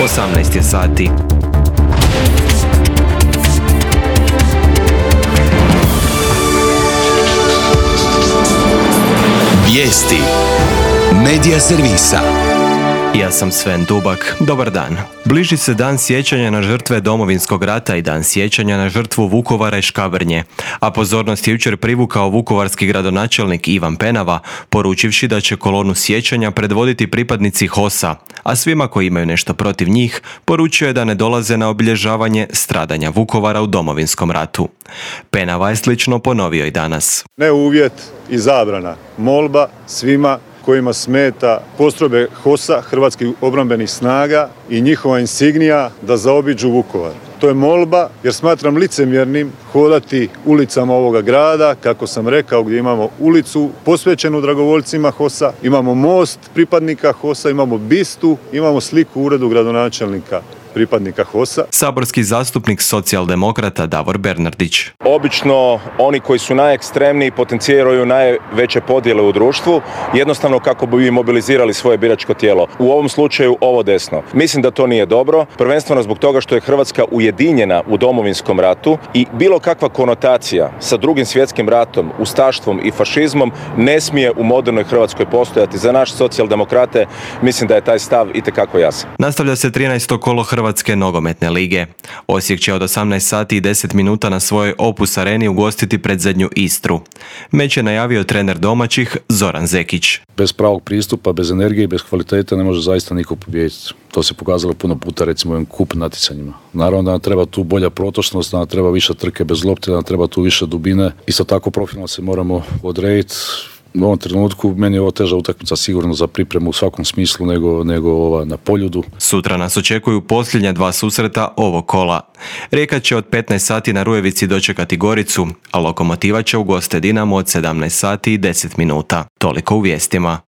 18 je sati. Vijesti Medija servisa. Ja sam Sven Dubak. Dobar dan. Bliži se dan sjećanja na žrtve Domovinskog rata i dan sjećanja na žrtvu Vukovara i Škabrnje, a pozornost je jučer privukao vukovarski gradonačelnik Ivan Penava, poručivši da će kolonu sjećanja predvoditi pripadnici HOS-a, a svima koji imaju nešto protiv njih poručio je da ne dolaze na obilježavanje stradanja Vukovara u Domovinskom ratu. Penava je slično ponovio i danas. Ne uvjet i zabrana, molba svima kojima smeta postrojbe HOS-a, Hrvatskih obrambenih snaga i njihova insignija da zaobiđu Vukovar. To je molba jer smatram licemjernim hodati ulicama ovoga grada, kako sam rekao, gdje imamo ulicu posvećenu dragovoljcima HOS-a, imamo most pripadnika HOS-a, imamo bistu, imamo sliku u uredu gradonačelnika pripadnika HOS-a. Saborski zastupnik socijaldemokrata Davor Bernardić. Obično oni koji su najekstremniji potenciraju najveće podjele u društvu, jednostavno kako bi mobilizirali svoje biračko tijelo. U ovom slučaju ovo desno. Mislim da to nije dobro, prvenstveno zbog toga što je Hrvatska ujedinjena u Domovinskom ratu i bilo kakva konotacija sa Drugim svjetskim ratom, ustaštvom i fašizmom ne smije u modernoj Hrvatskoj postojati. Za naš socijaldemokrate mislim da je taj stav itekako jasan. Nastavlja se 13. kolo Hrvatske nogometne lige. Osijek će od 18 sati i 10 minuta na svojoj Opus areni ugostiti predzadnju Istru. Meč je najavio trener domaćih Zoran Zekić. Bez pravog pristupa, bez energije i bez kvalitete ne može zaista niko pobijediti. To se pokazalo puno puta recimo u ovim kup natjecanjima. Naravno da nam treba tu bolja protočnost, da nam treba više trke bez lopte, da nam treba tu više dubine. Isto tako profilno se moramo odrediti. U ovom trenutku meni je ovo teža utakmica sigurno za pripremu u svakom smislu nego ova na Poljudu. Sutra nas očekuju posljednja dva susreta ovog kola. Rijeka će od 15 sati na Rujevici dočekati Goricu, a Lokomotiva će ugoste Dinamo od 17 sati i 10 minuta. Toliko u vijestima.